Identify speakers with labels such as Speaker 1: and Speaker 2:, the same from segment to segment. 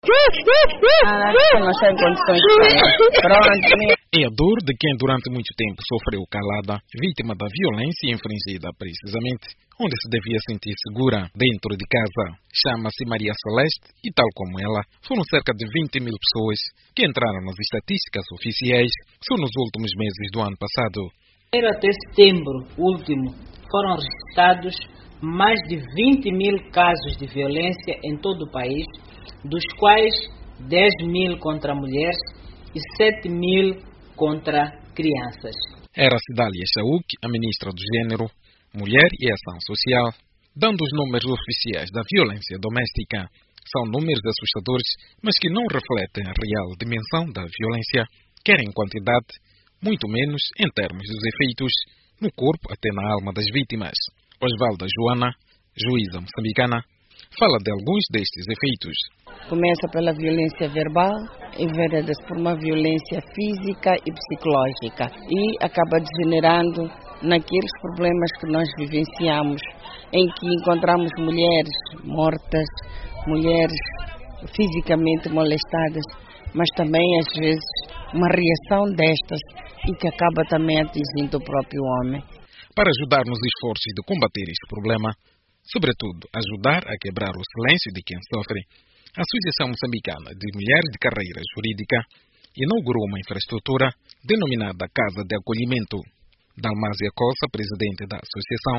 Speaker 1: Não está em condições de pronto.
Speaker 2: É a dor de quem durante muito tempo sofreu calada, vítima da violência infringida precisamente onde se devia sentir segura, dentro de casa. Chama-se Maria Celeste e, tal como ela, foram cerca de 20 mil pessoas que entraram nas estatísticas oficiais só nos últimos meses do ano passado.
Speaker 3: Até setembro último, foram registrados mais de 20 mil casos de violência em todo o país, dos quais 10 mil contra mulheres e 7 mil contra crianças.
Speaker 2: Era Cidália Chauk, a ministra do Gênero, Mulher e Ação Social, dando os números oficiais da violência doméstica. São números assustadores, mas que não refletem a real dimensão da violência, quer em quantidade, muito menos em termos dos efeitos no corpo até na alma das vítimas. Osvalda Joana, juíza moçambicana, fala de alguns destes efeitos.
Speaker 1: Começa pela violência verbal e envereda-se por uma violência física e psicológica e acaba degenerando naqueles problemas que nós vivenciamos, em que encontramos mulheres mortas, mulheres fisicamente molestadas, mas também às vezes uma reação destas e que acaba também atingindo o próprio homem.
Speaker 2: Para ajudar nos esforços de combater este problema, sobretudo ajudar a quebrar o silêncio de quem sofre, a Associação Moçambicana de Mulheres de Carreira Jurídica inaugurou uma infraestrutura denominada Casa de Acolhimento. Dalmásia Costa, presidente da associação.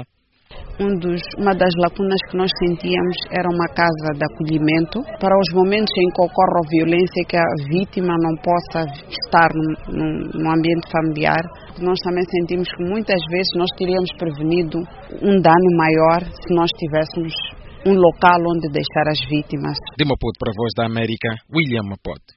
Speaker 4: Uma das lacunas que nós sentíamos era uma casa de acolhimento para os momentos em que ocorre a violência, que a vítima não possa estar no ambiente familiar. Nós também sentimos que muitas vezes nós teríamos prevenido um dano maior se nós tivéssemos um local onde deixar as vítimas.
Speaker 2: De Maputo para a Voz da América, William Maputo.